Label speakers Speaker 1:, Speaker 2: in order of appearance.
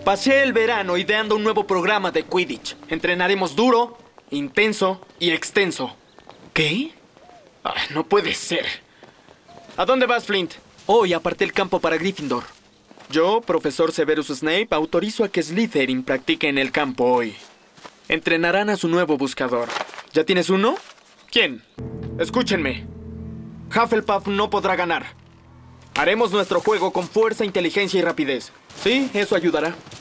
Speaker 1: Pasé el verano ideando un nuevo programa de Quidditch. Entrenaremos duro, intenso y extenso. ¿Qué? No puede ser. ¿A dónde vas, Flint? Hoy aparté el campo para Gryffindor. Yo, profesor Severus Snape, autorizo a que Slytherin practique en el campo hoy. Entrenarán a su nuevo buscador. ¿Ya tienes uno? ¿Quién? Escúchenme. Hufflepuff no podrá ganar. Haremos nuestro juego con fuerza, inteligencia y rapidez. Sí, eso ayudará.